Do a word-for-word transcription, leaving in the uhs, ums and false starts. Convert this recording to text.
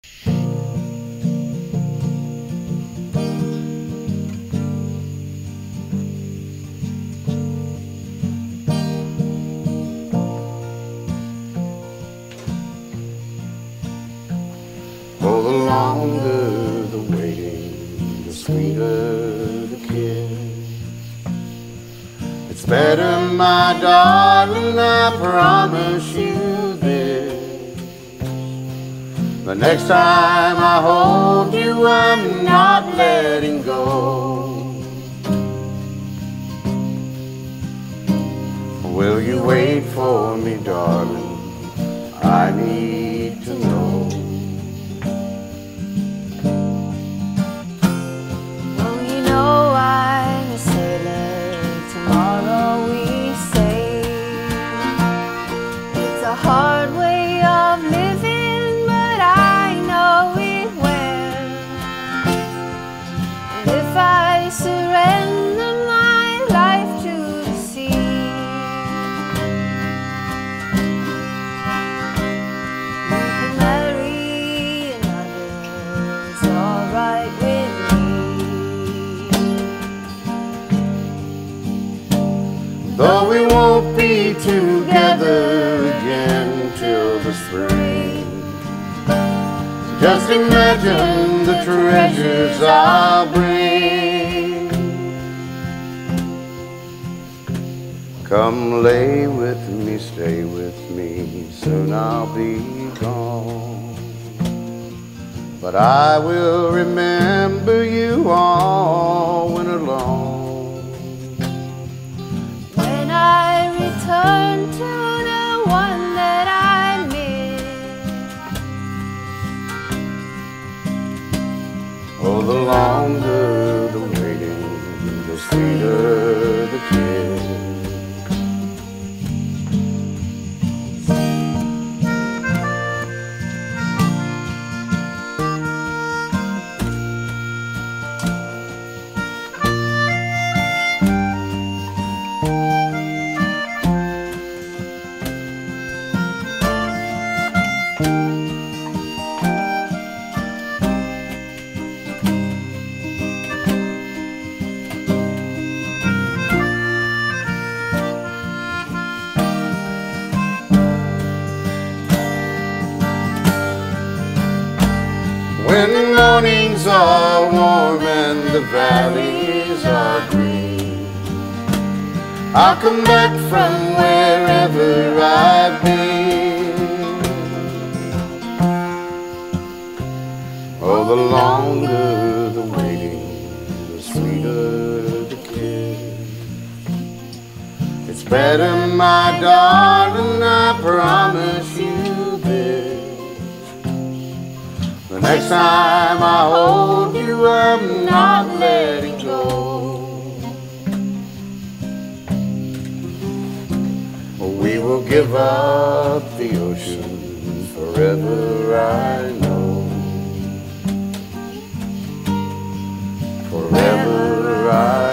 Oh, the longer the waiting, the sweeter the kiss. It's better, my darling, I promise you this. The next time I hold you, I'm not letting go. Will you wait for me, darling? I need to know. Hard way of living, but I know it well. And if I surrender my life to the sea, you can marry another, it's alright with me. Though we won't be together again till the spring, just imagine the treasures I'll bring. Come lay with me, stay with me, soon I'll be gone, but I will remember you all winter long. When I return to the one that I miss, oh, the longer the waiting, the sweeter the kiss. When the mornings are warm and the valleys are green, I'll come back from wherever I've been. Oh, the longer the waiting, the sweeter the kiss. It's better, my darling, I promise you this. The next time I hold you, I'm not letting go. We will give up the ocean forever, I know. Forever, I